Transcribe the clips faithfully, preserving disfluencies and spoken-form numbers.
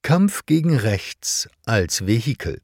Kampf gegen Rechts als Vehikel.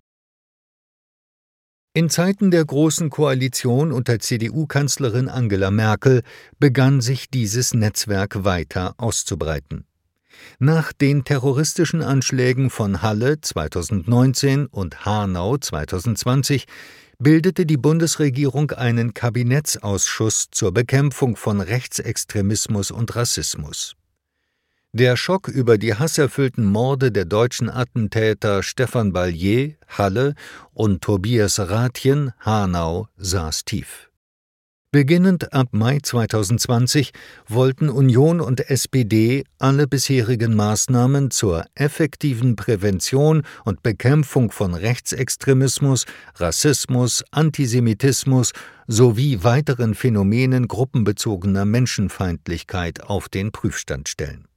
In Zeiten der Großen Koalition unter C D U-Kanzlerin Angela Merkel begann sich dieses Netzwerk weiter auszubreiten. Nach den terroristischen Anschlägen von Halle zweitausendneunzehn und Hanau zweitausendzwanzig bildete die Bundesregierung einen Kabinettsausschuss zur Bekämpfung von Rechtsextremismus und Rassismus. Der Schock über die hasserfüllten Morde der deutschen Attentäter Stefan Ballier, Halle, und Tobias Rathjen, Hanau, saß tief. Beginnend ab Mai zweitausendzwanzig wollten Union und S P D alle bisherigen Maßnahmen zur effektiven Prävention und Bekämpfung von Rechtsextremismus, Rassismus, Antisemitismus sowie weiteren Phänomenen gruppenbezogener Menschenfeindlichkeit auf den Prüfstand stellen.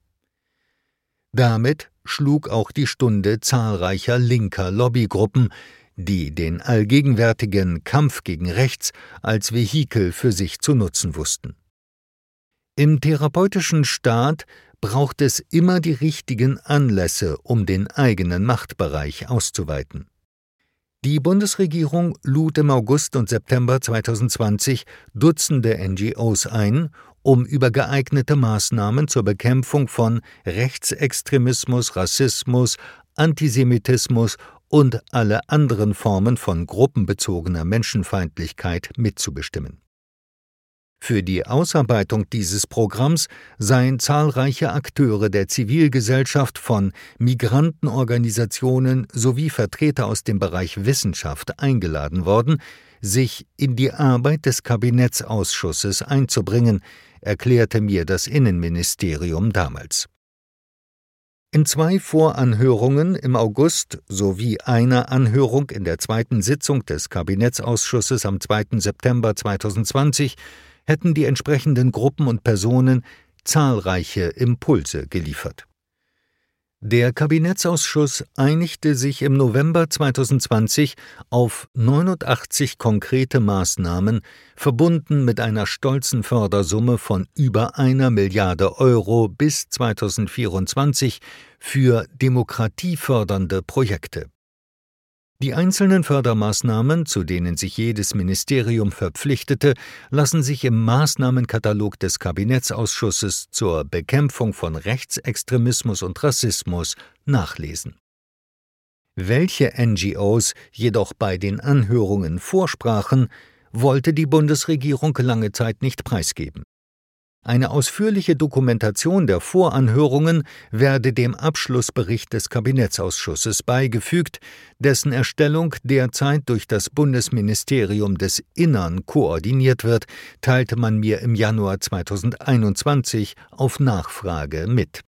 Damit schlug auch die Stunde zahlreicher linker Lobbygruppen, die den allgegenwärtigen Kampf gegen Rechts als Vehikel für sich zu nutzen wussten. Im therapeutischen Staat braucht es immer die richtigen Anlässe, um den eigenen Machtbereich auszuweiten. Die Bundesregierung lud im August und September zweitausendzwanzig Dutzende N G Os ein, um über geeignete Maßnahmen zur Bekämpfung von Rechtsextremismus, Rassismus, Antisemitismus und alle anderen Formen von gruppenbezogener Menschenfeindlichkeit mitzubestimmen. Für die Ausarbeitung dieses Programms seien zahlreiche Akteure der Zivilgesellschaft, von Migrantenorganisationen sowie Vertreter aus dem Bereich Wissenschaft eingeladen worden, sich in die Arbeit des Kabinettsausschusses einzubringen, erklärte mir das Innenministerium damals. In zwei Voranhörungen im August sowie einer Anhörung in der zweiten Sitzung des Kabinettsausschusses am zweiten September zweitausendzwanzig hätten die entsprechenden Gruppen und Personen zahlreiche Impulse geliefert. Der Kabinettsausschuss einigte sich im November zweitausendzwanzig auf neunundachtzig konkrete Maßnahmen, verbunden mit einer stolzen Fördersumme von über einer Milliarde Euro bis zweitausendvierundzwanzig für demokratiefördernde Projekte. Die einzelnen Fördermaßnahmen, zu denen sich jedes Ministerium verpflichtete, lassen sich im Maßnahmenkatalog des Kabinettsausschusses zur Bekämpfung von Rechtsextremismus und Rassismus nachlesen. Welche N G Os jedoch bei den Anhörungen vorsprachen, wollte die Bundesregierung lange Zeit nicht preisgeben. Eine ausführliche Dokumentation der Voranhörungen werde dem Abschlussbericht des Kabinettsausschusses beigefügt, dessen Erstellung derzeit durch das Bundesministerium des Innern koordiniert wird, teilte man mir im Januar zweitausendeinundzwanzig auf Nachfrage mit.